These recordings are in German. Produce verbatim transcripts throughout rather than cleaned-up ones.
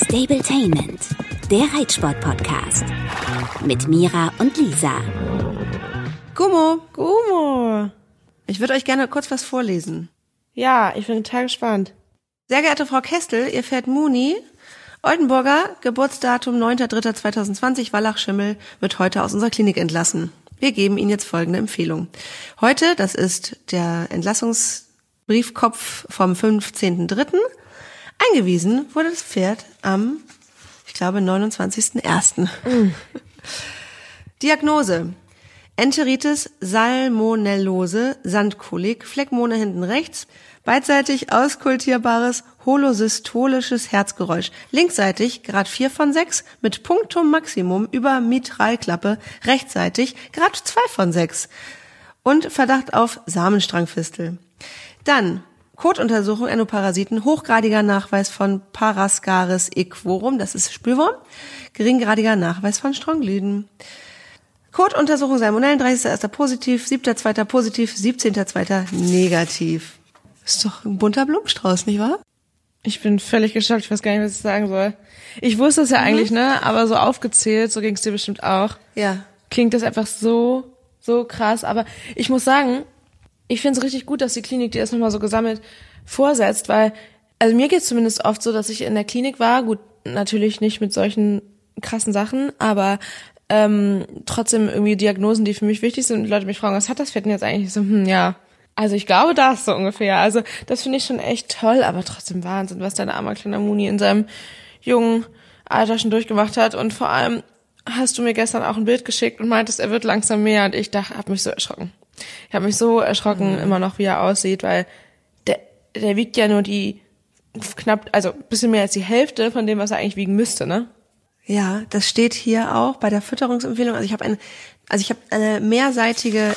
Stabletainment, der Reitsport-Podcast. Mit Mira und Lisa. Gummo, Gummo. Ich würde euch gerne kurz was vorlesen. Ja, ich bin total gespannt. Sehr geehrte Frau Kestel, Ihr Pferd Muni, Oldenburger, Geburtsdatum neunter dritter zweitausendzwanzig, Wallachschimmel, wird heute aus unserer Klinik entlassen. Wir geben Ihnen jetzt folgende Empfehlung. Heute, das ist der Entlassungsbriefkopf vom fünfzehnten dritten Eingewiesen wurde das Pferd am, ich glaube, neunundzwanzigsten ersten Mm. Diagnose: Enteritis salmonellose, Sandkolik, Phlegmone hinten rechts, beidseitig auskultierbares holosystolisches Herzgeräusch, linksseitig Grad vier von sechs mit Punktum Maximum über Mitralklappe, rechtsseitig Grad zwei von sechs und Verdacht auf Samenstrangfistel. Dann Kotuntersuchung, Endoparasiten, hochgradiger Nachweis von Parascaris equorum, das ist Spülwurm, geringgradiger Nachweis von Strongyloiden. Kotuntersuchung Salmonellen, dreißigster erster positiv, siebter zweiter positiv, siebzehnter zweiter negativ. Ist doch ein bunter Blumenstrauß, nicht wahr? Ich bin völlig geschockt, ich weiß gar nicht, was ich sagen soll. Ich wusste es ja eigentlich, ne, aber so aufgezählt, so ging es dir bestimmt auch. Ja. Klingt das einfach so, so krass, aber ich muss sagen, ich finde es richtig gut, dass die Klinik dir das nochmal so gesammelt vorsetzt, weil, also mir geht es zumindest oft so, dass ich in der Klinik war, gut, natürlich nicht mit solchen krassen Sachen, aber ähm, trotzdem irgendwie Diagnosen, die für mich wichtig sind und Leute mich fragen, was hat das Pferd denn jetzt eigentlich? So, hm, ja, also ich glaube das so ungefähr, also das finde ich schon echt toll, aber trotzdem Wahnsinn, was dein armer kleiner Muni in seinem jungen Alter schon durchgemacht hat und vor allem hast du mir gestern auch ein Bild geschickt und meintest, er wird langsam mehr und ich dachte, hab mich so erschrocken. Ich habe mich so erschrocken, mhm. immer noch, wie er aussieht, weil der, der wiegt ja nur die knapp, also ein bisschen mehr als die Hälfte von dem, was er eigentlich wiegen müsste, ne? Ja, das steht hier auch bei der Fütterungsempfehlung. Also ich habe eine, also ich habe eine mehrseitige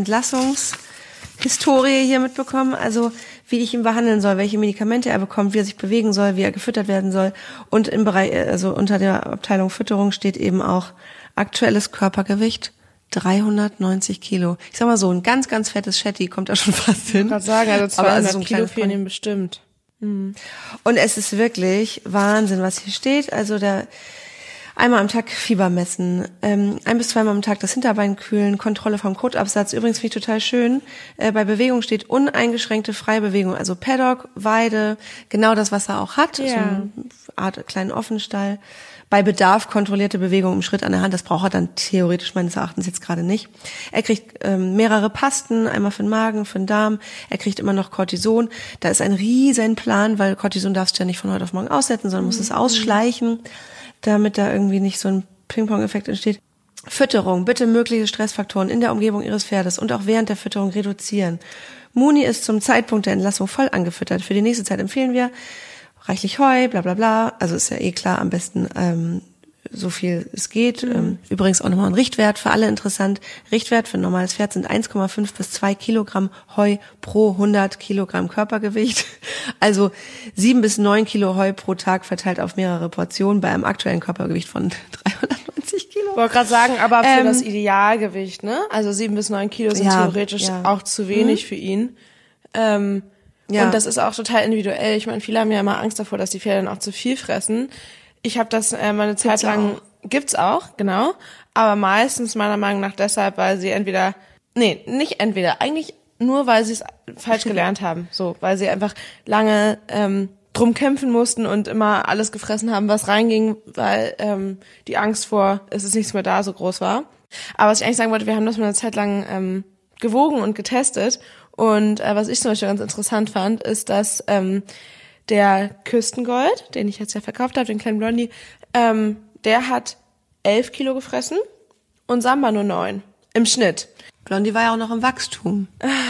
Entlassungshistorie hier mitbekommen. Also wie ich ihn behandeln soll, welche Medikamente er bekommt, wie er sich bewegen soll, wie er gefüttert werden soll. Und im Bereich, also unter der Abteilung Fütterung steht eben auch aktuelles Körpergewicht. dreihundertneunzig Kilo. Ich sag mal so, ein ganz, ganz fettes Shetty kommt da schon fast hin. Ich kann sagen, also zweihundert also so Kilo fehlen ihm bestimmt. Mhm. Und es ist wirklich Wahnsinn, was hier steht. Also der einmal am Tag Fieber messen, ähm, ein bis zweimal am Tag das Hinterbein kühlen, Kontrolle vom Kotabsatz. Übrigens finde ich total schön, äh, bei Bewegung steht uneingeschränkte freie Bewegung. Also Paddock, Weide, genau das, was er auch hat. Ja. So eine Art kleinen Offenstall. Bei Bedarf kontrollierte Bewegung im Schritt an der Hand, das braucht er dann theoretisch meines Erachtens jetzt gerade nicht. Er kriegt ähm, mehrere Pasten, einmal für den Magen, für den Darm. Er kriegt immer noch Cortison. Da ist ein riesen Plan, weil Cortison darfst du ja nicht von heute auf morgen aussetzen, sondern musst es ausschleichen, damit da irgendwie nicht so ein Ping-Pong-Effekt entsteht. Fütterung, bitte mögliche Stressfaktoren in der Umgebung Ihres Pferdes und auch während der Fütterung reduzieren. Muni ist zum Zeitpunkt der Entlassung voll angefüttert. Für die nächste Zeit empfehlen wir reichlich Heu, bla bla bla, also ist ja eh klar, am besten ähm, so viel es geht. Mhm. Ähm, übrigens auch nochmal ein Richtwert für alle interessant. Richtwert für ein normales Pferd sind eins Komma fünf bis zwei Kilogramm Heu pro hundert Kilogramm Körpergewicht. Also sieben bis neun Kilo Heu pro Tag verteilt auf mehrere Portionen bei einem aktuellen Körpergewicht von dreihundertneunzig Kilo. Ich wollte gerade sagen, aber für ähm, das Idealgewicht, ne? Also sieben bis neun Kilo sind ja, theoretisch ja. auch zu wenig mhm. für ihn. Ähm, Ja. Und das ist auch total individuell. Ich meine, viele haben ja immer Angst davor, dass die Pferde dann auch zu viel fressen. Ich habe das äh, mal eine Zeit lang, auch. gibt's auch, genau. Aber meistens meiner Meinung nach deshalb, weil sie entweder, nee, nicht entweder, eigentlich nur, weil sie es falsch gelernt haben. So, weil sie einfach lange ähm, drum kämpfen mussten und immer alles gefressen haben, was reinging, weil ähm, die Angst vor, es ist nichts mehr da, so groß war. Aber was ich eigentlich sagen wollte, wir haben das mal eine Zeit lang ähm, gewogen und getestet. Und äh, was ich zum Beispiel ganz interessant fand, ist, dass ähm, der Küstengold, den ich jetzt ja verkauft habe, den kleinen Blondie, ähm, der hat elf Kilo gefressen und Samba nur neun im Schnitt. Blondie war ja auch noch im Wachstum.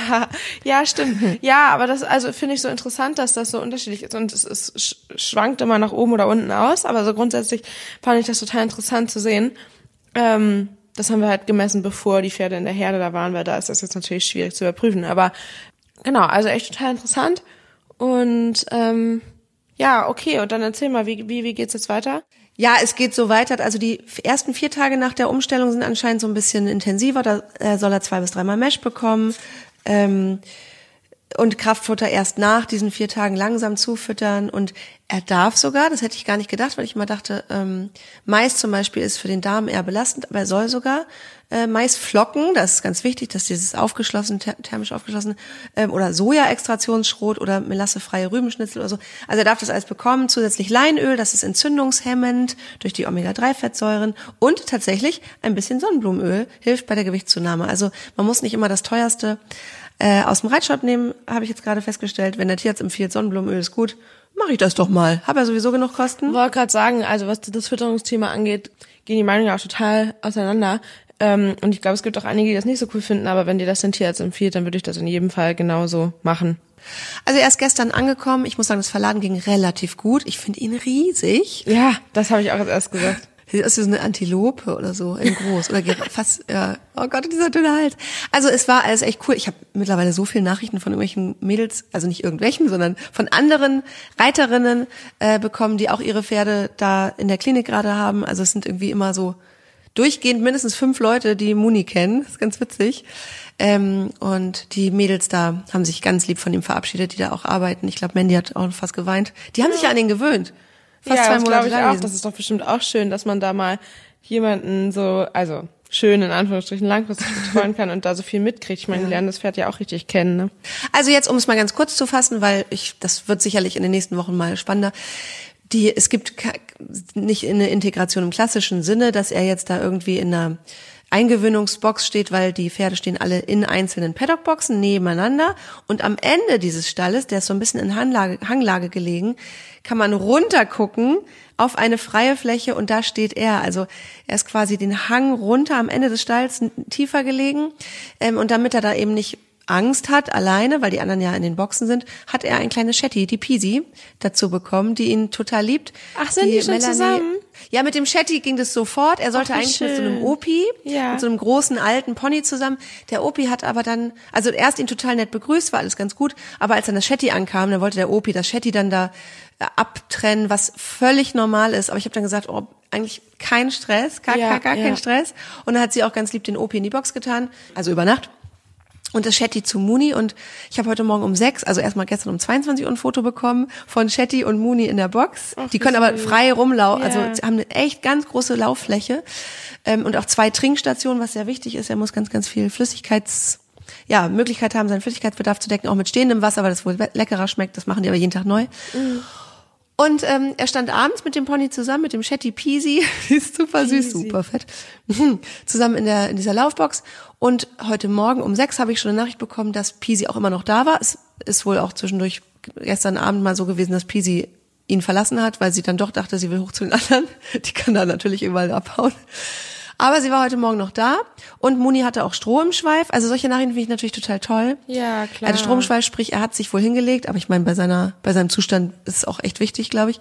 Ja, stimmt. Ja, aber das also finde ich so interessant, dass das so unterschiedlich ist und es, es sch- schwankt immer nach oben oder unten aus. Aber so grundsätzlich fand ich das total interessant zu sehen. Ähm, Das haben wir halt gemessen, bevor die Pferde in der Herde da waren, weil da ist das jetzt natürlich schwierig zu überprüfen. Aber genau, also echt total interessant. Und ähm, ja, okay, und dann erzähl mal, wie wie wie geht's jetzt weiter? Ja, es geht so weiter. Also die ersten vier Tage nach der Umstellung sind anscheinend so ein bisschen intensiver. Da äh, soll er zwei bis dreimal Mesh bekommen. Ähm, und Kraftfutter erst nach diesen vier Tagen langsam zufüttern. Und er darf sogar, das hätte ich gar nicht gedacht, weil ich immer dachte, ähm, Mais zum Beispiel ist für den Darm eher belastend, aber er soll sogar äh, Maisflocken, das ist ganz wichtig, dass dieses aufgeschlossen, thermisch aufgeschlossen, ähm, oder Soja-Extraktionsschrot oder melassefreie Rübenschnitzel oder so. Also er darf das alles bekommen, zusätzlich Leinöl, das ist entzündungshemmend durch die Omega drei Fettsäuren und tatsächlich ein bisschen Sonnenblumenöl hilft bei der Gewichtszunahme. Also man muss nicht immer das teuerste äh, aus dem Reitshop nehmen, habe ich jetzt gerade festgestellt. Wenn der Tierarzt empfiehlt, Sonnenblumenöl ist gut, mache ich das doch mal. Hab ja sowieso genug Kosten. Ich wollte gerade sagen, also was das Fütterungsthema angeht, gehen die Meinungen auch total auseinander. Ähm, und ich glaube, es gibt auch einige, die das nicht so cool finden, aber wenn dir das der Tierarzt empfiehlt, dann würde ich das in jedem Fall genauso machen. Also er ist gestern angekommen. Ich muss sagen, das Verladen ging relativ gut. Ich finde ihn riesig. Ja, das habe ich auch als erst gesagt. Sieht aus wie so eine Antilope oder so, in groß. Oder fast, ja. Oh Gott, dieser dünne Hals. Also es war alles echt cool. Ich habe mittlerweile so viele Nachrichten von irgendwelchen Mädels, also nicht irgendwelchen, sondern von anderen Reiterinnen äh, bekommen, die auch ihre Pferde da in der Klinik gerade haben. Also es sind irgendwie immer so durchgehend mindestens fünf Leute, die Muni kennen. Das ist ganz witzig. Ähm, und die Mädels da haben sich ganz lieb von ihm verabschiedet, die da auch arbeiten. Ich glaube, Mandy hat auch fast geweint. Die haben sich ja an ihn gewöhnt. Fast ja, zwei das glaube ich auch. Das ist doch bestimmt auch schön, dass man da mal jemanden so, also schön in Anführungsstrichen langfristig betreuen kann und da so viel mitkriegt. Ich meine, die lernen das Pferd ja auch richtig kennen. Ne? Also jetzt, um es mal ganz kurz zu fassen, weil ich, das wird sicherlich in den nächsten Wochen mal spannender. Die, es gibt nicht eine Integration im klassischen Sinne, dass er jetzt da irgendwie in einer Eingewöhnungsbox steht, weil die Pferde stehen alle in einzelnen Paddockboxen nebeneinander und am Ende dieses Stalles, der ist so ein bisschen in Hanglage, Hanglage gelegen, kann man runtergucken auf eine freie Fläche und da steht er. Also er ist quasi den Hang runter am Ende des Stalls tiefer gelegen ähm, und damit er da eben nicht Angst hat, alleine, weil die anderen ja in den Boxen sind, hat er ein kleines Shetty, die Peasy, dazu bekommen, die ihn total liebt. Ach, sind die, die schon Melanie, zusammen? Ja, mit dem Shetty ging das sofort. Er sollte Ach, eigentlich schön. mit so einem Opi, ja. mit so einem großen alten Pony zusammen. Der Opi hat aber dann, also erst ihn total nett begrüßt, war alles ganz gut, aber als dann das Shetty ankam, dann wollte der Opi das Shetty dann da äh, abtrennen, was völlig normal ist. Aber ich habe dann gesagt, oh, eigentlich kein Stress, gar, ja, gar, gar ja. kein Stress. Und dann hat sie auch ganz lieb den Opi in die Box getan, also über Nacht. Und das Shetty zu Muni und ich habe heute Morgen um sechs, also erstmal gestern um zweiundzwanzig Uhr ein Foto bekommen von Shetty und Muni in der Box. Ach, die können aber frei rumlaufen, yeah. also haben eine echt ganz große Lauffläche ähm, und auch zwei Trinkstationen, was sehr wichtig ist. Er muss ganz, ganz viel Flüssigkeits, ja, Möglichkeit haben, seinen Flüssigkeitsbedarf zu decken, auch mit stehendem Wasser, weil das wohl leckerer schmeckt. Das machen die aber jeden Tag neu. Mm. Und ähm, er stand abends mit dem Pony zusammen, mit dem Shetty Peasy, die ist super Peasy. süß, super fett, zusammen in der in dieser Laufbox. Und heute Morgen um sechs habe ich schon eine Nachricht bekommen, dass Peasy auch immer noch da war. Es ist wohl auch zwischendurch gestern Abend mal so gewesen, dass Peasy ihn verlassen hat, weil sie dann doch dachte, sie will hoch zu den anderen. Die kann da natürlich überall abhauen. Aber sie war heute Morgen noch da und Muni hatte auch Stroh im Schweif. Also solche Nachrichten finde ich natürlich total toll. Ja, klar. Er hatte Stroh im Schweif, sprich, er hat sich wohl hingelegt. Aber ich meine, bei seiner, bei seinem Zustand ist es auch echt wichtig, glaube ich.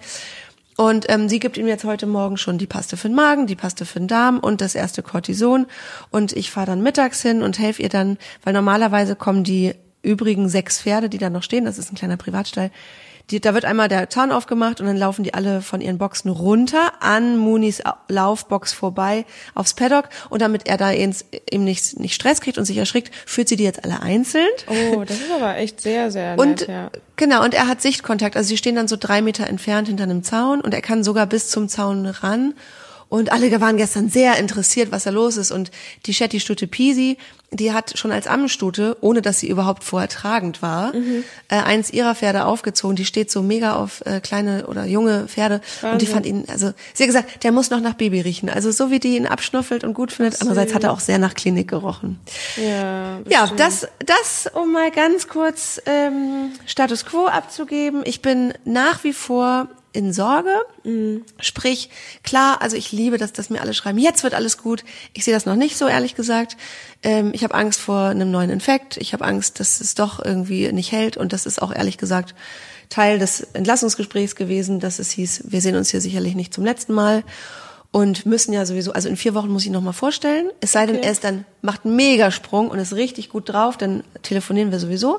Und ähm, sie gibt ihm jetzt heute Morgen schon die Paste für den Magen, die Paste für den Darm und das erste Cortison. Und ich fahre dann mittags hin und helfe ihr dann, weil normalerweise kommen die übrigen sechs Pferde, die da noch stehen, das ist ein kleiner Privatstall, Die, da wird einmal der Zaun aufgemacht und dann laufen die alle von ihren Boxen runter an Munis Laufbox vorbei aufs Paddock und damit er da eben nicht, nicht Stress kriegt und sich erschrickt, führt sie die jetzt alle einzeln. Oh, das ist aber echt sehr, sehr nett, und, ja. Genau, und er hat Sichtkontakt, also sie stehen dann so drei Meter entfernt hinter einem Zaun und er kann sogar bis zum Zaun ran. Und alle waren gestern sehr interessiert, was da los ist. Und die Shetty-Stute Peasy, die hat schon als Ammenstute, ohne dass sie überhaupt vorher tragend war, mhm. äh, eins ihrer Pferde aufgezogen. Die steht so mega auf äh, kleine oder junge Pferde. Wahnsinn. Und die fand ihn, also sie hat gesagt, der muss noch nach Baby riechen. Also so wie die ihn abschnuffelt und gut findet. Andererseits hat er auch sehr nach Klinik gerochen. Ja, ja, das, das, um mal ganz kurz ähm, Status Quo abzugeben. Ich bin nach wie vor in Sorge, mhm. sprich, klar, also ich liebe, dass das mir alle schreiben, jetzt wird alles gut. Ich sehe das noch nicht so, ehrlich gesagt. Ähm, ich habe Angst vor einem neuen Infekt. Ich habe Angst, dass es doch irgendwie nicht hält. Und das ist auch, ehrlich gesagt, Teil des Entlassungsgesprächs gewesen, dass es hieß, wir sehen uns hier sicherlich nicht zum letzten Mal und müssen ja sowieso, also in vier Wochen muss ich noch mal vorstellen. Es sei denn, okay. er ist dann, macht einen Megasprung und ist richtig gut drauf, dann telefonieren wir sowieso.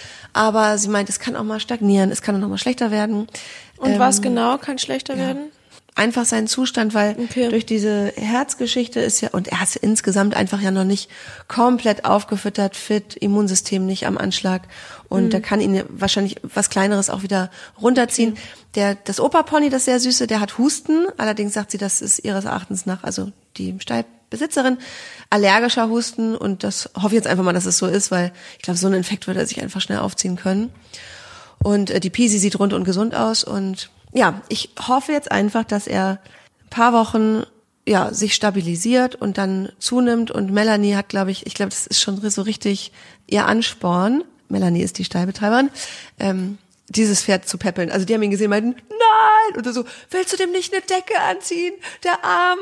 Aber sie meint, es kann auch mal stagnieren, es kann auch noch mal schlechter werden. Und ähm, was genau kann schlechter ja. werden? einfach seinen Zustand, weil okay. durch diese Herzgeschichte ist ja, und er ist insgesamt einfach ja noch nicht komplett aufgefüttert, fit, Immunsystem nicht am Anschlag und mhm. da kann ihn wahrscheinlich was Kleineres auch wieder runterziehen. Okay. Der, das Opa-Pony, das sehr süße, der hat Husten, allerdings sagt sie, das ist ihres Erachtens nach, also die Stallbesitzerin, allergischer Husten und das hoffe ich jetzt einfach mal, dass es so ist, weil ich glaube, so ein Infekt würde er sich einfach schnell aufziehen können. Und äh, die Pisi sieht rund und gesund aus und ja, ich hoffe jetzt einfach, dass er ein paar Wochen ja sich stabilisiert und dann zunimmt und Melanie hat, glaube ich, ich glaube, das ist schon so richtig ihr Ansporn. Melanie ist die Stallbetreiberin, ähm, dieses Pferd zu peppeln. Also die haben ihn gesehen, meinten, nein, oder so, willst du dem nicht eine Decke anziehen, der Arme?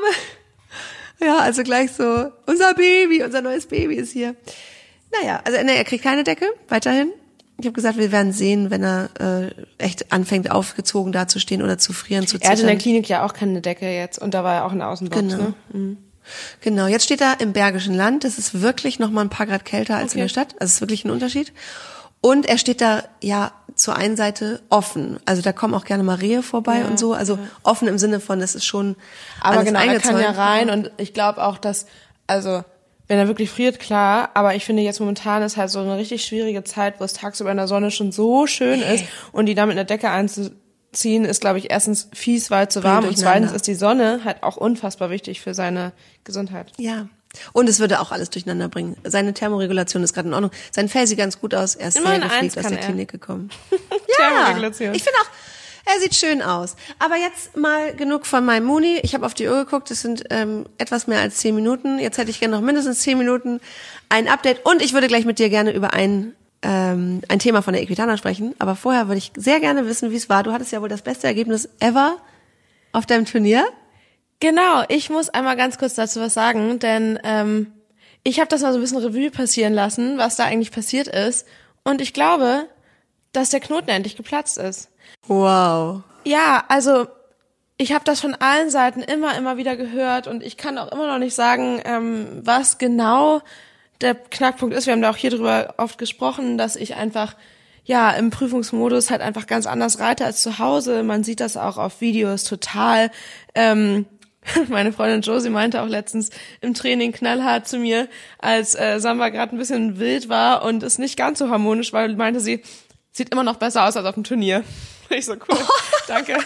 Ja, also gleich so, unser Baby, unser neues Baby ist hier. Naja, also ne, er kriegt keine Decke, weiterhin. Ich habe gesagt, wir werden sehen, wenn er äh, echt anfängt, aufgezogen dazustehen oder zu frieren, zu zittern. Er hatte in der Klinik ja auch keine Decke jetzt und da war er auch in der Außenbox, genau. ne? Mhm. Genau, jetzt steht er im Bergischen Land. Das ist wirklich noch mal ein paar Grad kälter als okay. in der Stadt. Also es ist wirklich ein Unterschied. Und er steht da ja zur einen Seite offen. Also da kommen auch gerne mal Rehe vorbei ja, und so. Also ja. offen im Sinne von, das ist schon aber alles genau, eingezäunt. Er kann ja rein und ich glaube auch, dass, also wenn er wirklich friert, klar, aber ich finde jetzt momentan ist halt so eine richtig schwierige Zeit, wo es tagsüber in der Sonne schon so schön ist und die da mit einer Decke einzuziehen, ist, glaube ich, erstens fies, weil zu warm und zweitens ist die Sonne halt auch unfassbar wichtig für seine Gesundheit. Ja. Und es würde auch alles durcheinander bringen. Seine Thermoregulation ist gerade in Ordnung. Sein Fell sieht ganz gut aus. Er ist sehr gepflegt aus der Klinik gekommen. Ja, Thermoregulation. Ich finde auch, er sieht schön aus. Aber jetzt mal genug von meinem Muni. Ich habe auf die Uhr geguckt, es sind ähm, etwas mehr als zehn Minuten. Jetzt hätte ich gerne noch mindestens zehn Minuten ein Update. Und ich würde gleich mit dir gerne über ein ähm, ein Thema von der Equitana sprechen. Aber vorher würde ich sehr gerne wissen, wie es war. Du hattest ja wohl das beste Ergebnis ever auf deinem Turnier. Genau, ich muss einmal ganz kurz dazu was sagen, denn ähm, ich habe das mal so ein bisschen Revue passieren lassen, was da eigentlich passiert ist. Und ich glaube, dass der Knoten endlich geplatzt ist. Wow. Ja, also ich habe das von allen Seiten immer, immer wieder gehört und ich kann auch immer noch nicht sagen, ähm, was genau der Knackpunkt ist. Wir haben da auch hier drüber oft gesprochen, dass ich einfach ja im Prüfungsmodus halt einfach ganz anders reite als zu Hause. Man sieht das auch auf Videos total. Ähm, meine Freundin Josie meinte auch letztens im Training knallhart zu mir, als äh, Samba gerade ein bisschen wild war und es nicht ganz so harmonisch war, meinte sie, sieht immer noch besser aus als auf dem Turnier. Ich so, cool, danke.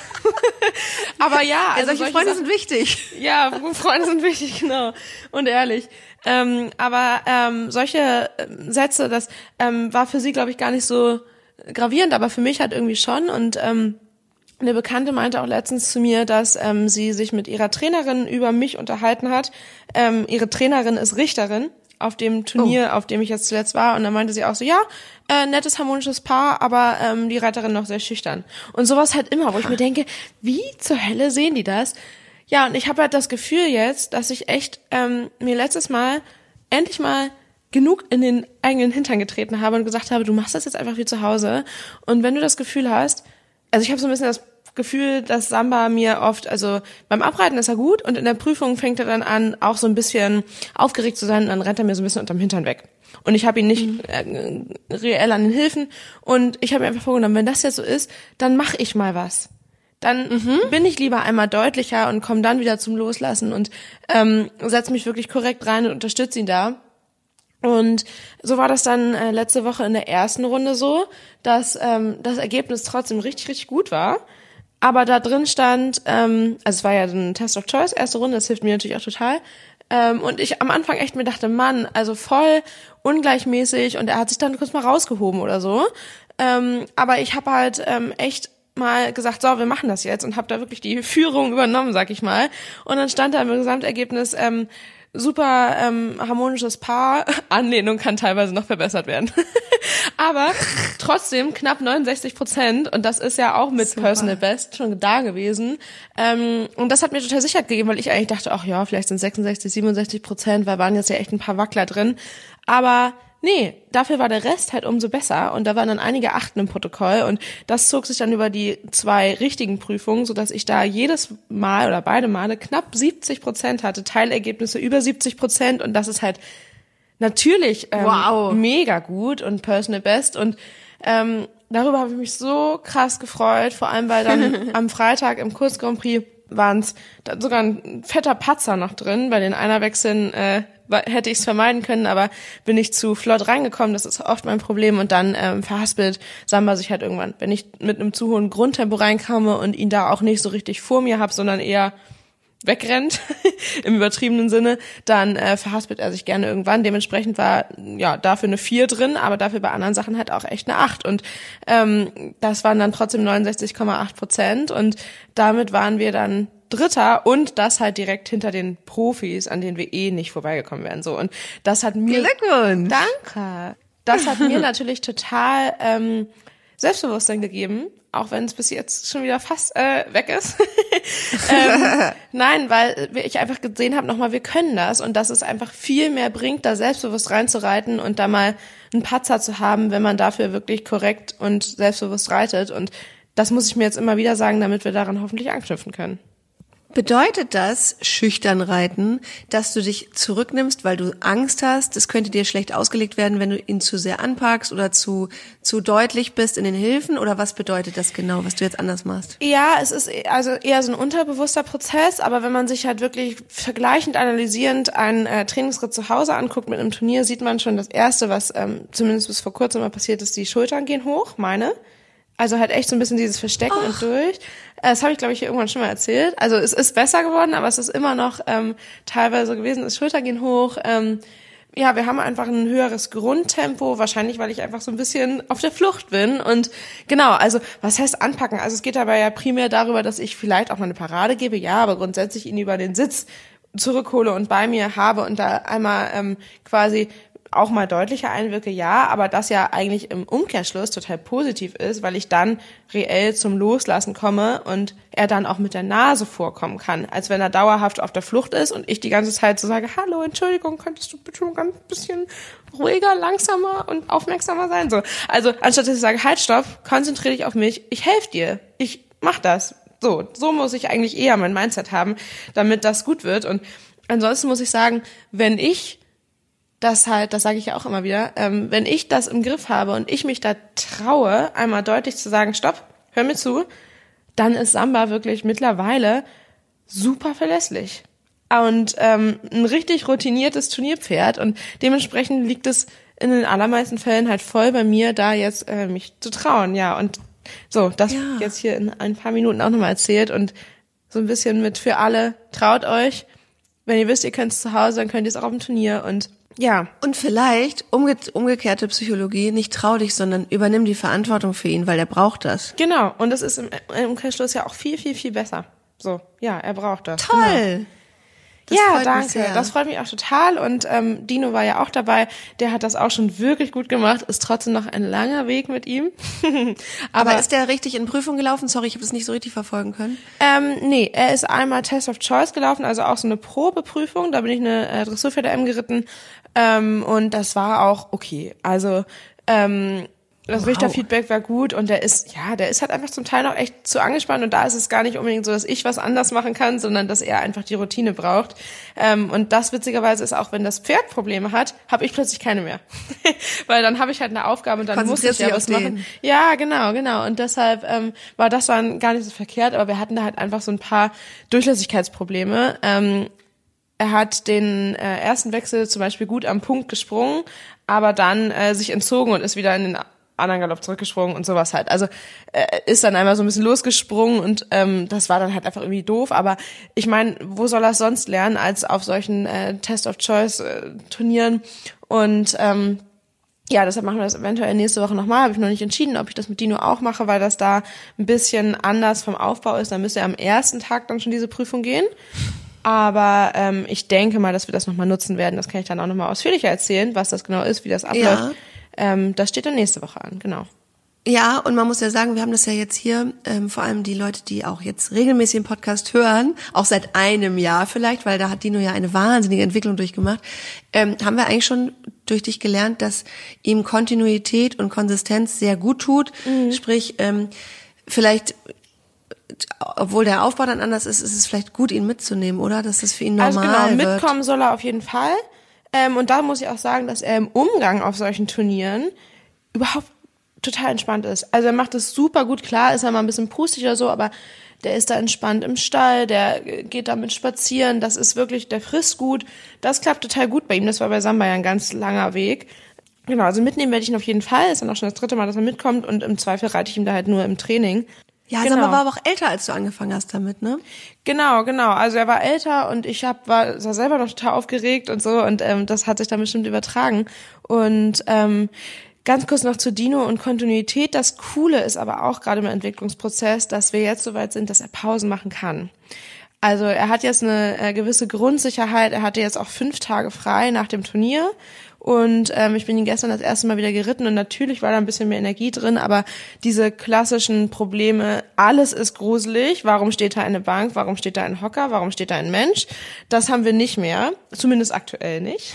Aber ja, also ja, solche, solche Freunde Sachen, sind wichtig. Ja, Freunde sind wichtig, genau. Und ehrlich. Ähm, aber ähm, solche Sätze, das ähm, war für sie, glaube ich, gar nicht so gravierend, aber für mich halt irgendwie schon. Und ähm, eine Bekannte meinte auch letztens zu mir, dass ähm, sie sich mit ihrer Trainerin über mich unterhalten hat. Ähm, ihre Trainerin ist Richterin auf dem Turnier, oh. auf dem ich jetzt zuletzt war. Und dann meinte sie auch so, ja, äh, nettes, harmonisches Paar, aber ähm, die Reiterin noch sehr schüchtern. Und sowas halt immer, wo ich mir denke, wie zur Hölle sehen die das? Ja, und ich habe halt das Gefühl jetzt, dass ich echt ähm, mir letztes Mal endlich mal genug in den eigenen Hintern getreten habe und gesagt habe, du machst das jetzt einfach wie zu Hause. Und wenn du das Gefühl hast, also ich habe so ein bisschen das Gefühl, dass Samba mir oft, also beim Abreiten ist er gut und in der Prüfung fängt er dann an, auch so ein bisschen aufgeregt zu sein und dann rennt er mir so ein bisschen unterm Hintern weg. Und ich habe ihn nicht mhm. äh, reell an den Hilfen und ich habe mir einfach vorgenommen, wenn das jetzt so ist, dann mache ich mal was. Dann mhm. bin ich lieber einmal deutlicher und komme dann wieder zum Loslassen und ähm, setze mich wirklich korrekt rein und unterstütze ihn da. Und so war das dann äh, letzte Woche in der ersten Runde so, dass ähm, das Ergebnis trotzdem richtig, richtig gut war. Aber da drin stand, ähm, also es war ja ein Test of Choice, erste Runde, das hilft mir natürlich auch total. Ähm, und ich am Anfang echt mir dachte, Mann, also voll ungleichmäßig und er hat sich dann kurz mal rausgehoben oder so. Ähm, aber ich habe halt ähm, echt mal gesagt, so, wir machen das jetzt und habe da wirklich die Führung übernommen, sag ich mal. Und dann stand da im Gesamtergebnis, ähm, super ähm, harmonisches Paar. Anlehnung kann teilweise noch verbessert werden. Aber trotzdem knapp neunundsechzig Prozent und das ist ja auch mit super. Personal Best schon da gewesen. Ähm, und das hat mir total Sicherheit gegeben, weil ich eigentlich dachte, ach ja, vielleicht sind sechsundsechzig, siebenundsechzig Prozent, weil waren jetzt ja echt ein paar Wackler drin. Aber nee, dafür war der Rest halt umso besser und da waren dann einige Achten im Protokoll und das zog sich dann über die zwei richtigen Prüfungen, sodass ich da jedes Mal oder beide Male knapp siebzig Prozent hatte, Teilergebnisse über siebzig Prozent und das ist halt natürlich ähm, wow. mega gut und Personal Best und ähm, darüber habe ich mich so krass gefreut, vor allem weil dann am Freitag im Kurs Grand Prix waren es sogar ein fetter Patzer noch drin. Bei den Einerwechseln äh, hätte ich es vermeiden können, aber bin ich zu flott reingekommen. Das ist oft mein Problem. Und dann ähm, verhaspelt Samba sich halt irgendwann. Wenn ich mit einem zu hohen Grundtempo reinkomme und ihn da auch nicht so richtig vor mir habe, sondern eher wegrennt, im übertriebenen Sinne, dann äh, verhaspelt er sich gerne irgendwann. Dementsprechend war ja dafür eine vier drin, aber dafür bei anderen Sachen halt auch echt eine acht. Und ähm, das waren dann trotzdem neunundsechzig Komma acht Prozent. Und damit waren wir dann Dritter und das halt direkt hinter den Profis, an denen wir eh nicht vorbeigekommen wären. So, und das hat mir... Glückwunsch! Danke! Das hat mir natürlich total ähm, Selbstbewusstsein gegeben, auch wenn es bis jetzt schon wieder fast äh, weg ist. ähm, nein, weil ich einfach gesehen habe, nochmal, wir können das und dass es einfach viel mehr bringt, da selbstbewusst reinzureiten und da mal einen Patzer zu haben, wenn man dafür wirklich korrekt und selbstbewusst reitet. Und das muss ich mir jetzt immer wieder sagen, damit wir daran hoffentlich anknüpfen können. Bedeutet das, schüchtern reiten, dass du dich zurücknimmst, weil du Angst hast, es könnte dir schlecht ausgelegt werden, wenn du ihn zu sehr anpackst oder zu zu deutlich bist in den Hilfen? Oder was bedeutet das genau, was du jetzt anders machst? Ja, es ist also eher so ein unterbewusster Prozess, aber wenn man sich halt wirklich vergleichend, analysierend einen äh, Trainingsritt zu Hause anguckt mit einem Turnier, sieht man schon das Erste, was ähm, zumindest bis vor kurzem mal passiert ist, die Schultern gehen hoch, meine. Also halt echt so ein bisschen dieses Verstecken Ach. und durch. Das habe ich, glaube ich, hier irgendwann schon mal erzählt. Also es ist besser geworden, aber es ist immer noch ähm, teilweise gewesen, das Schultern gehen hoch. Ähm, ja, wir haben einfach ein höheres Grundtempo, wahrscheinlich, weil ich einfach so ein bisschen auf der Flucht bin. Und genau, also was heißt anpacken? Also es geht dabei ja primär darüber, dass ich vielleicht auch mal eine Parade gebe, ja, aber grundsätzlich ihn über den Sitz zurückhole und bei mir habe und da einmal ähm, quasi auch mal deutlicher einwirke, ja, aber das ja eigentlich im Umkehrschluss total positiv ist, weil ich dann reell zum Loslassen komme und er dann auch mit der Nase vorkommen kann, als wenn er dauerhaft auf der Flucht ist und ich die ganze Zeit so sage, hallo, Entschuldigung, könntest du bitte ein ganz bisschen ruhiger, langsamer und aufmerksamer sein? So, also anstatt dass ich sage, halt, stopp, konzentriere dich auf mich, ich helfe dir, ich mach das. So, so muss ich eigentlich eher mein Mindset haben, damit das gut wird. Und ansonsten muss ich sagen, wenn ich das halt, das sage ich ja auch immer wieder, ähm, wenn ich das im Griff habe und ich mich da traue, einmal deutlich zu sagen, stopp, hör mir zu, dann ist Samba wirklich mittlerweile super verlässlich. Und ähm, ein richtig routiniertes Turnierpferd und dementsprechend liegt es in den allermeisten Fällen halt voll bei mir, da jetzt äh, mich zu trauen, ja. Und so, das ja. jetzt hier in ein paar Minuten auch nochmal erzählt und so ein bisschen mit für alle, traut euch, wenn ihr wisst, ihr könnt es zu Hause, dann könnt ihr es auch auf dem Turnier und ja. Und vielleicht umge- umgekehrte Psychologie, nicht trau dich, sondern übernimm die Verantwortung für ihn, weil er braucht das. Genau. Und das ist im, im Umkehrschluss ja auch viel, viel, viel besser. So, ja, er braucht das. Toll. Genau. Das ja, danke. Das freut mich auch total. Und ähm, Dino war ja auch dabei. Der hat das auch schon wirklich gut gemacht. Ist trotzdem noch ein langer Weg mit ihm. Aber, Aber ist der richtig in Prüfung gelaufen? Sorry, ich habe das nicht so richtig verfolgen können. Ähm, nee, er ist einmal Test of Choice gelaufen, also auch so eine Probeprüfung. Da bin ich eine äh, Dressurpferde M geritten. Ähm, und das war auch okay. Also ähm, das wow. Richterfeedback war gut und der ist, ja, der ist halt einfach zum Teil noch echt zu angespannt und da ist es gar nicht unbedingt so, dass ich was anders machen kann, sondern dass er einfach die Routine braucht. Ähm, und das witzigerweise ist auch, wenn das Pferd Probleme hat, habe ich plötzlich keine mehr. Weil dann habe ich halt eine Aufgabe und dann muss ich ja was machen. Ja, genau, genau. Und deshalb ähm, war das dann gar nicht so verkehrt, aber wir hatten da halt einfach so ein paar Durchlässigkeitsprobleme. Ähm, Er hat den äh, ersten Wechsel zum Beispiel gut am Punkt gesprungen, aber dann äh, sich entzogen und ist wieder in den anderen Galopp zurückgesprungen und sowas halt. Also äh, ist dann einmal so ein bisschen losgesprungen und ähm, das war dann halt einfach irgendwie doof. Aber ich meine, wo soll er es sonst lernen als auf solchen äh, Test-of-Choice-Turnieren? Und ähm, ja, deshalb machen wir das eventuell nächste Woche nochmal. Habe ich noch nicht entschieden, ob ich das mit Dino auch mache, weil das da ein bisschen anders vom Aufbau ist. Dann müsste er am ersten Tag dann schon diese Prüfung gehen. Aber ähm, ich denke mal, dass wir das nochmal nutzen werden. Das kann ich dann auch nochmal ausführlicher erzählen, was das genau ist, wie das abläuft. Ja. Ähm, das steht dann nächste Woche an, genau. Ja, und man muss ja sagen, wir haben das ja jetzt hier, ähm, vor allem die Leute, die auch jetzt regelmäßig den Podcast hören, auch seit einem Jahr vielleicht, weil da hat Dino ja eine wahnsinnige Entwicklung durchgemacht, ähm, haben wir eigentlich schon durch dich gelernt, dass ihm Kontinuität und Konsistenz sehr gut tut. Mhm. Sprich, ähm, vielleicht... obwohl der Aufbau dann anders ist, ist es vielleicht gut, ihn mitzunehmen, oder? Dass das für ihn normal wird. Also genau, mitkommen soll er auf jeden Fall. Ähm, und da muss ich auch sagen, dass er im Umgang auf solchen Turnieren überhaupt total entspannt ist. Also er macht es super gut, klar ist er mal ein bisschen pustig oder so, aber der ist da entspannt im Stall, der geht damit spazieren, das ist wirklich, der frisst gut, das klappt total gut bei ihm, das war bei Samba ja ein ganz langer Weg. Genau, also mitnehmen werde ich ihn auf jeden Fall, ist dann auch schon das dritte Mal, dass er mitkommt und im Zweifel reite ich ihm da halt nur im Training. Ja, genau. Samba war aber auch älter, als du angefangen hast damit, ne? Genau, genau. Also er war älter und ich hab, war, war selber noch total aufgeregt und so und ähm, das hat sich dann bestimmt übertragen. Und ähm, ganz kurz noch zu Dino und Kontinuität. Das Coole ist aber auch gerade im Entwicklungsprozess, dass wir jetzt soweit sind, dass er Pausen machen kann. Also er hat jetzt eine äh, gewisse Grundsicherheit. Er hatte jetzt auch fünf Tage frei nach dem Turnier. Und ähm, ich bin ihn gestern das erste Mal wieder geritten und natürlich war da ein bisschen mehr Energie drin, aber diese klassischen Probleme, alles ist gruselig, warum steht da eine Bank, warum steht da ein Hocker, warum steht da ein Mensch, das haben wir nicht mehr, zumindest aktuell nicht.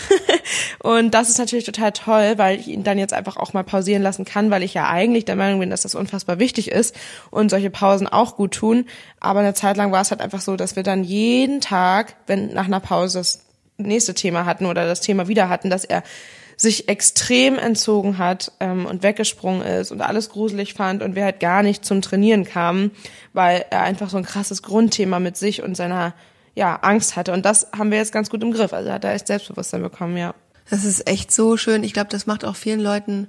Und das ist natürlich total toll, weil ich ihn dann jetzt einfach auch mal pausieren lassen kann, weil ich ja eigentlich der Meinung bin, dass das unfassbar wichtig ist und solche Pausen auch gut tun. Aber eine Zeit lang war es halt einfach so, dass wir dann jeden Tag, wenn nach einer Pause das nächste Thema hatten oder das Thema wieder hatten, dass er sich extrem entzogen hat ähm, und weggesprungen ist und alles gruselig fand und wir halt gar nicht zum Trainieren kamen, weil er einfach so ein krasses Grundthema mit sich und seiner ja Angst hatte. Und das haben wir jetzt ganz gut im Griff. Also hat er echt Selbstbewusstsein bekommen, ja. Das ist echt so schön. Ich glaube, das macht auch vielen Leuten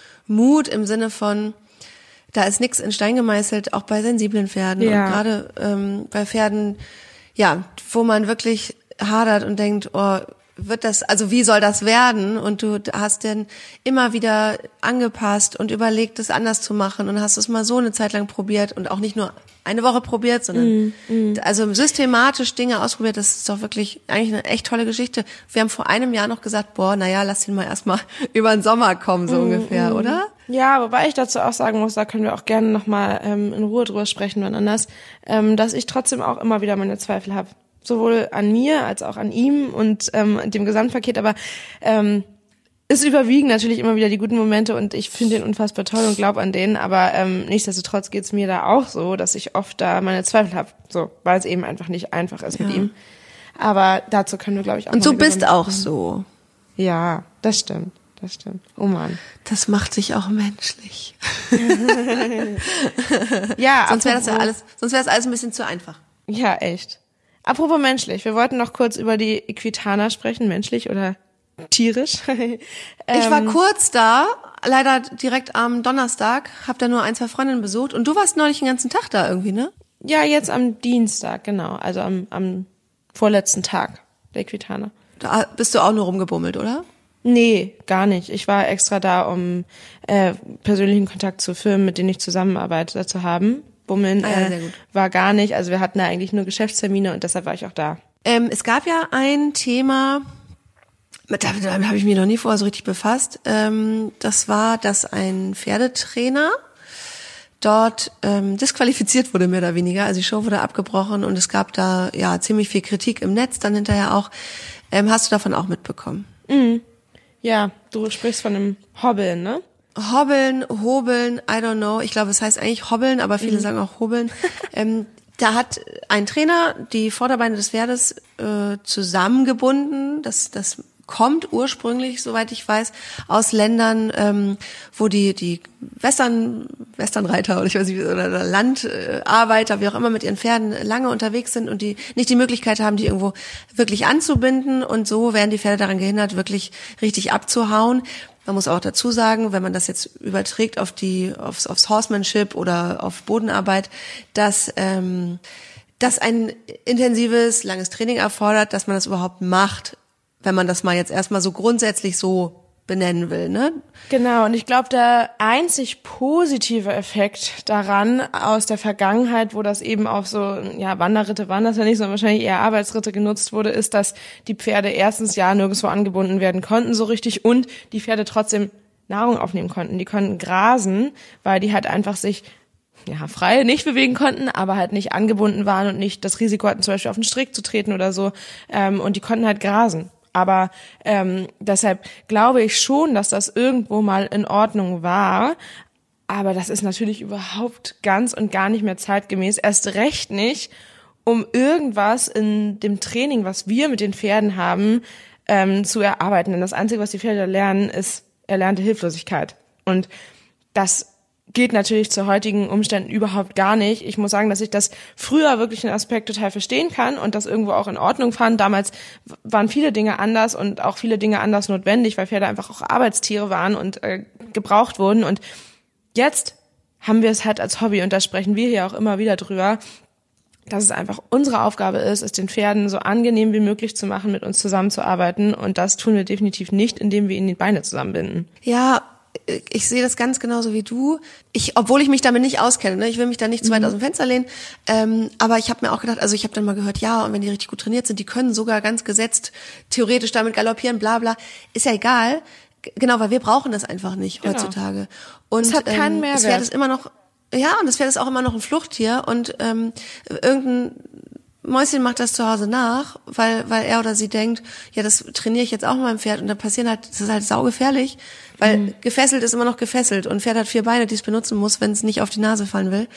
Mut im Sinne von, da ist nichts in Stein gemeißelt, auch bei sensiblen Pferden. Ja. Und gerade ähm, bei Pferden, ja, wo man wirklich hadert und denkt, oh, wird das, also wie soll das werden? Und du hast dann immer wieder angepasst und überlegt, es anders zu machen und hast es mal so eine Zeit lang probiert und auch nicht nur eine Woche probiert, sondern mm, mm. also systematisch Dinge ausprobiert. Das ist doch wirklich eigentlich eine echt tolle Geschichte. Wir haben vor einem Jahr noch gesagt, boah, naja, lass ihn mal erstmal über den Sommer kommen, so mm, ungefähr, mm. oder? Ja, wobei ich dazu auch sagen muss, da können wir auch gerne nochmal ähm, in Ruhe drüber sprechen, wann anders, ähm, dass ich trotzdem auch immer wieder meine Zweifel habe. Sowohl an mir als auch an ihm und ähm, dem Gesamtpaket, aber ähm, es überwiegen natürlich immer wieder die guten Momente und ich finde den unfassbar toll und glaube an den, aber ähm, nichtsdestotrotz geht's mir da auch so, dass ich oft da meine Zweifel habe, so, weil es eben einfach nicht einfach ist ja. mit ihm. Aber dazu können wir, glaube ich, auch und du bist auch so. Ja, das stimmt, das stimmt. Oh Mann. Das macht dich auch menschlich. Ja, sonst wäre das ja alles, sonst wäre es alles ein bisschen zu einfach. Ja, echt. Apropos menschlich, wir wollten noch kurz über die Equitana sprechen, menschlich oder tierisch. ähm, ich war kurz da, leider direkt am Donnerstag, hab da nur ein, zwei Freundinnen besucht und du warst neulich den ganzen Tag da irgendwie, ne? Ja, jetzt am Dienstag, genau, also am, am vorletzten Tag der Equitana. Da bist du auch nur rumgebummelt, oder? Nee, gar nicht. Ich war extra da, um äh, persönlichen Kontakt zu Firmen, mit denen ich zusammenarbeite, zu haben. Bummeln ah, ja, äh, war gar nicht. Also wir hatten da eigentlich nur Geschäftstermine und deshalb war ich auch da. Ähm, es gab ja ein Thema, mit dem, damit habe ich mich noch nie vorher so richtig befasst. Ähm, das war, dass ein Pferdetrainer dort ähm, disqualifiziert wurde, mehr oder weniger. Also die Show wurde abgebrochen und es gab da ja ziemlich viel Kritik im Netz dann hinterher auch. Ähm, hast du davon auch mitbekommen? Mhm. Ja, du sprichst von einem Hobbeln, ne? Hobbeln, Hobeln, I don't know. Ich glaube, es heißt eigentlich Hobbeln, aber viele mhm. sagen auch Hobeln. ähm, da hat ein Trainer die Vorderbeine des Pferdes äh, zusammengebunden. Das, das kommt ursprünglich, soweit ich weiß, aus Ländern, ähm, wo die die Western Westernreiter oder ich weiß nicht oder Landarbeiter, wie auch immer, mit ihren Pferden lange unterwegs sind und die nicht die Möglichkeit haben, die irgendwo wirklich anzubinden und so werden die Pferde daran gehindert, wirklich richtig abzuhauen. Man muss auch dazu sagen, wenn man das jetzt überträgt auf die aufs, aufs Horsemanship oder auf Bodenarbeit, dass ähm, das ein intensives, langes Training erfordert, dass man das überhaupt macht, wenn man das mal jetzt erstmal so grundsätzlich so benennen will, ne? Genau, und ich glaube, der einzig positive Effekt daran aus der Vergangenheit, wo das eben auf so, ja, Wanderritte waren das ja nicht, sondern wahrscheinlich eher Arbeitsritte genutzt wurde, ist, dass die Pferde erstens ja nirgendwo angebunden werden konnten so richtig und die Pferde trotzdem Nahrung aufnehmen konnten. Die konnten grasen, weil die halt einfach sich ja, frei nicht bewegen konnten, aber halt nicht angebunden waren und nicht das Risiko hatten, zum Beispiel auf den Strick zu treten oder so. Ähm, und die konnten halt grasen. Aber ähm, deshalb glaube ich schon, dass das irgendwo mal in Ordnung war. Aber das ist natürlich überhaupt ganz und gar nicht mehr zeitgemäß. Erst recht nicht, um irgendwas in dem Training, was wir mit den Pferden haben, ähm, zu erarbeiten. Denn das Einzige, was die Pferde lernen, ist erlernte Hilflosigkeit. Und das geht natürlich zu heutigen Umständen überhaupt gar nicht. Ich muss sagen, dass ich das früher wirklich einen Aspekt total verstehen kann und das irgendwo auch in Ordnung fand. Damals waren viele Dinge anders und auch viele Dinge anders notwendig, weil Pferde einfach auch Arbeitstiere waren und äh, gebraucht wurden. Und jetzt haben wir es halt als Hobby und da sprechen wir hier auch immer wieder drüber, dass es einfach unsere Aufgabe ist, es den Pferden so angenehm wie möglich zu machen, mit uns zusammenzuarbeiten. Und das tun wir definitiv nicht, indem wir ihnen die Beine zusammenbinden. Ja, ich sehe das ganz genauso wie du. Ich, obwohl ich mich damit nicht auskenne, ne? Ich will mich da nicht zu weit Mhm. aus dem Fenster lehnen. Ähm, aber ich habe mir auch gedacht, also ich habe dann mal gehört, ja, und wenn die richtig gut trainiert sind, die können sogar ganz gesetzt theoretisch damit galoppieren, bla bla. Ist ja egal. G- Genau, weil wir brauchen das einfach nicht Genau. heutzutage. Und Es hat keinen ähm, Mehrwert. das Pferd ist immer noch, ja, und das Pferd ist auch immer noch ein Fluchttier und ähm, irgendein Mäuschen macht das zu Hause nach, weil weil er oder sie denkt, ja, das trainiere ich jetzt auch mit meinem Pferd und da passieren halt, das ist halt saugefährlich, weil mhm. gefesselt ist immer noch gefesselt und ein Pferd hat vier Beine, die es benutzen muss, wenn es nicht auf die Nase fallen will.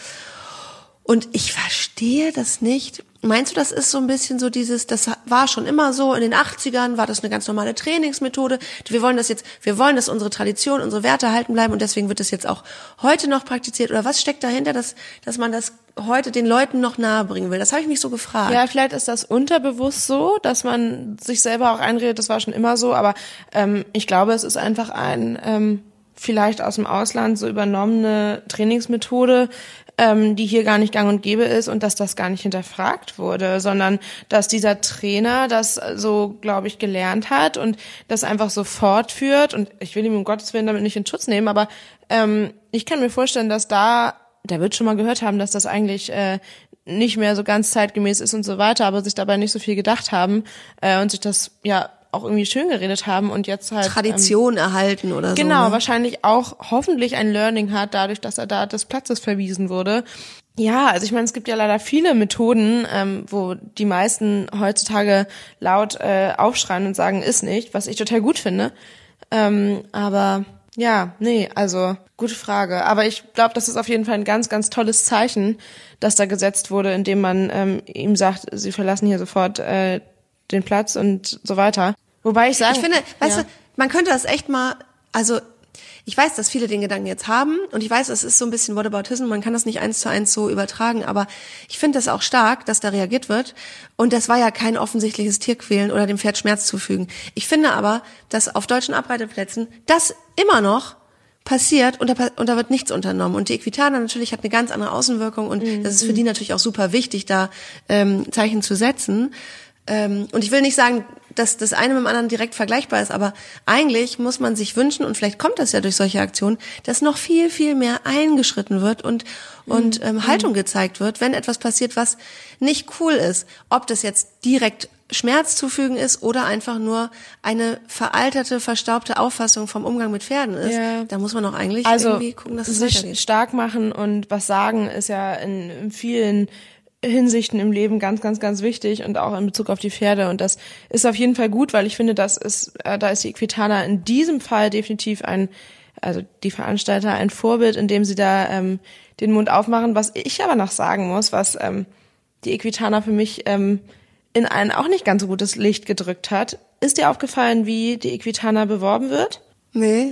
Und ich verstehe das nicht. Meinst du, das ist so ein bisschen so dieses, das war schon immer so, in den achtzigern war das eine ganz normale Trainingsmethode. Wir wollen das jetzt, wir wollen, dass unsere Tradition, unsere Werte erhalten bleiben und deswegen wird das jetzt auch heute noch praktiziert. Oder was steckt dahinter, dass, dass man das heute den Leuten noch nahe bringen will? Das habe ich mich so gefragt. Ja, vielleicht ist das unterbewusst so, dass man sich selber auch einredet, das war schon immer so, aber ähm, ich glaube, es ist einfach ein ähm, vielleicht aus dem Ausland so übernommene Trainingsmethode, ähm, die hier gar nicht gang und gäbe ist und dass das gar nicht hinterfragt wurde, sondern dass dieser Trainer das so, glaube ich, gelernt hat und das einfach so fortführt und ich will ihm um Gottes Willen damit nicht in Schutz nehmen, aber ähm, ich kann mir vorstellen, dass da, der wird schon mal gehört haben, dass das eigentlich äh, nicht mehr so ganz zeitgemäß ist und so weiter, aber sich dabei nicht so viel gedacht haben äh, und sich das ja auch irgendwie schön geredet haben und jetzt halt Tradition ähm, erhalten oder so. Genau, ne? wahrscheinlich auch hoffentlich ein Learning hat, dadurch, dass er da des Platzes verwiesen wurde. Ja, also ich meine, es gibt ja leider viele Methoden, ähm, wo die meisten heutzutage laut äh, aufschreien und sagen, ist nicht, was ich total gut finde. Ähm, aber ja, nee, also gute Frage. Aber ich glaube, das ist auf jeden Fall ein ganz, ganz tolles Zeichen, das da gesetzt wurde, indem man ähm, ihm sagt, sie verlassen hier sofort äh, den Platz und so weiter. Wobei ich sagen... Ich finde, weißt ja. du, man könnte das echt mal, also ich weiß, dass viele den Gedanken jetzt haben und ich weiß, es ist so ein bisschen Whataboutism, man kann das nicht eins zu eins so übertragen, aber ich finde das auch stark, dass da reagiert wird und das war ja kein offensichtliches Tierquälen oder dem Pferd Schmerz zufügen. Ich finde aber, dass auf deutschen Abreiteplätzen das immer noch passiert und da, und da wird nichts unternommen. Und die Equitana natürlich hat eine ganz andere Außenwirkung und mhm. das ist für die natürlich auch super wichtig, da ähm, Zeichen zu setzen. Ähm, und ich will nicht sagen, dass das eine mit dem anderen direkt vergleichbar ist, aber eigentlich muss man sich wünschen, und vielleicht kommt das ja durch solche Aktionen, dass noch viel, viel mehr eingeschritten wird und, mhm. und ähm, Haltung gezeigt wird, wenn etwas passiert, was nicht cool ist. Ob das jetzt direkt Schmerz zufügen ist oder einfach nur eine veraltete, verstaubte Auffassung vom Umgang mit Pferden ist, ja. Da muss man auch eigentlich also irgendwie gucken, dass es sich weitergeht. Stark machen und was sagen ist ja in, in vielen Hinsichten im Leben ganz, ganz, ganz wichtig und auch in Bezug auf die Pferde und das ist auf jeden Fall gut, weil ich finde, das ist, äh, da ist die Equitana in diesem Fall definitiv ein, also die Veranstalter ein Vorbild, indem sie da ähm, den Mund aufmachen. Was ich aber noch sagen muss, was ähm, die Equitana für mich ähm, in ein auch nicht ganz so gutes Licht gedrückt hat. Ist dir aufgefallen, wie die Equitana beworben wird? Nee.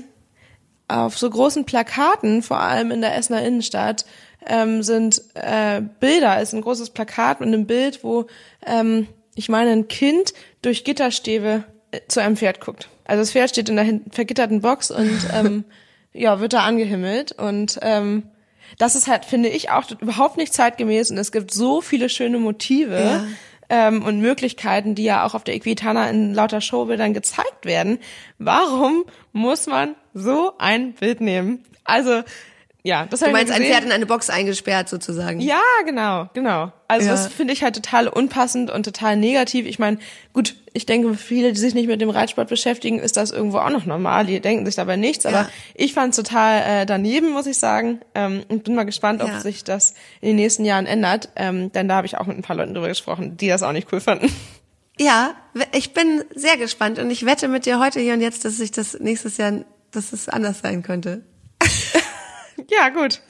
Auf so großen Plakaten, vor allem in der Essener Innenstadt, ähm, sind äh, Bilder, ist ein großes Plakat mit einem Bild, wo, ähm, ich meine, ein Kind durch Gitterstäbe äh, zu einem Pferd guckt. Also das Pferd steht in der vergitterten Box und ähm, ja, wird da angehimmelt und ähm, das ist halt, finde ich, auch überhaupt nicht zeitgemäß und es gibt so viele schöne Motive, ja. Ähm, und Möglichkeiten, die ja auch auf der Equitana in lauter Showbildern gezeigt werden. Warum muss man so ein Bild nehmen? Also, ja, das Du habe ich meinst mir ein gesehen. Pferd in eine Box eingesperrt sozusagen? Ja, genau, genau. Also Ja. das finde ich halt total unpassend und total negativ. Ich meine, gut, ich denke, für viele, die sich nicht mit dem Reitsport beschäftigen, ist das irgendwo auch noch normal. Die denken sich dabei nichts. Aber Ja. ich fand es total äh, daneben, muss ich sagen. Ähm, und bin mal gespannt, ob Ja. sich das in den nächsten Jahren ändert. Ähm, denn da habe ich auch mit ein paar Leuten drüber gesprochen, die das auch nicht cool fanden. Ja, ich bin sehr gespannt und ich wette mit dir heute hier und jetzt, dass sich das nächstes Jahr, dass es anders sein könnte. Ja, gut.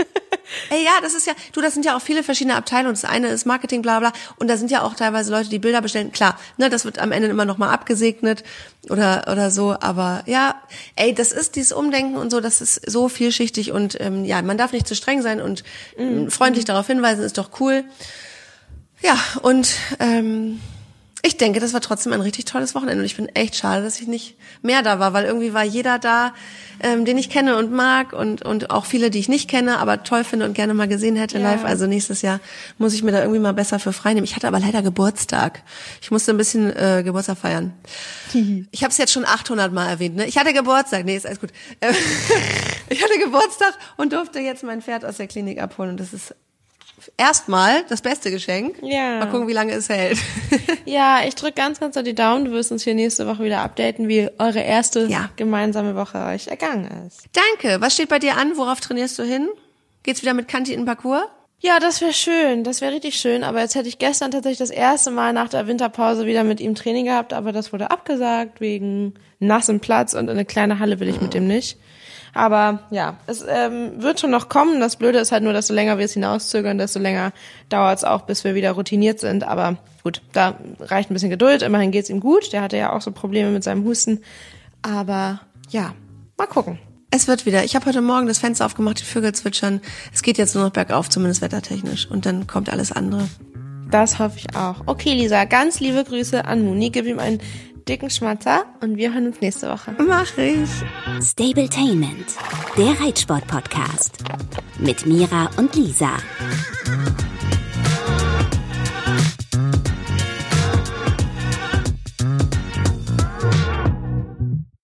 Ey, ja, das ist ja, du, das sind ja auch viele verschiedene Abteilungen. Das eine ist Marketing, bla bla. Und da sind ja auch teilweise Leute, die Bilder bestellen. Klar, ne, das wird am Ende immer nochmal abgesegnet oder oder so. Aber ja, ey, das ist dieses Umdenken und so, das ist so vielschichtig. Und ähm, ja, man darf nicht zu streng sein und mm. freundlich darauf hinweisen, ist doch cool. Ja, und ähm, ich denke, das war trotzdem ein richtig tolles Wochenende. Und ich bin echt schade, dass ich nicht mehr da war, weil irgendwie war jeder da, ähm, den ich kenne und mag und und auch viele, die ich nicht kenne, aber toll finde und gerne mal gesehen hätte ja. live. Also nächstes Jahr muss ich mir da irgendwie mal besser für frei nehmen. Ich hatte aber leider Geburtstag. Ich musste ein bisschen äh, Geburtstag feiern. Ich habe es jetzt schon achthundert Mal erwähnt. Ne? Ich hatte Geburtstag. Nee, ist alles gut. Ich hatte Geburtstag und durfte jetzt mein Pferd aus der Klinik abholen. Und das ist erstmal das beste Geschenk. Ja. Mal gucken, wie lange es hält. Ja, ich drücke ganz, ganz doll die Daumen. Du wirst uns hier nächste Woche wieder updaten, wie eure erste ja. gemeinsame Woche euch ergangen ist. Danke. Was steht bei dir an? Worauf trainierst du hin? Geht's wieder mit Kanti in den Parcours? Ja, das wäre schön. Das wäre richtig schön. Aber jetzt hätte ich gestern tatsächlich das erste Mal nach der Winterpause wieder mit ihm Training gehabt. Aber das wurde abgesagt wegen nassem Platz und in eine kleine Halle will ich mit dem nicht. Aber ja, es ähm, wird schon noch kommen. Das Blöde ist halt nur, desto länger wir es hinauszögern, desto länger dauert es auch, bis wir wieder routiniert sind. Aber gut, da reicht ein bisschen Geduld. Immerhin geht's ihm gut. Der hatte ja auch so Probleme mit seinem Husten. Aber ja, mal gucken. Es wird wieder. Ich habe heute Morgen das Fenster aufgemacht, die Vögel zwitschern. Es geht jetzt nur noch bergauf, zumindest wettertechnisch. Und dann kommt alles andere. Das hoffe ich auch. Okay, Lisa, ganz liebe Grüße an Muni. Gib ihm einen dicken Schmatzer und wir hören uns nächste Woche. Mach ich. Stabletainment, der Reitsport-Podcast mit Mira und Lisa.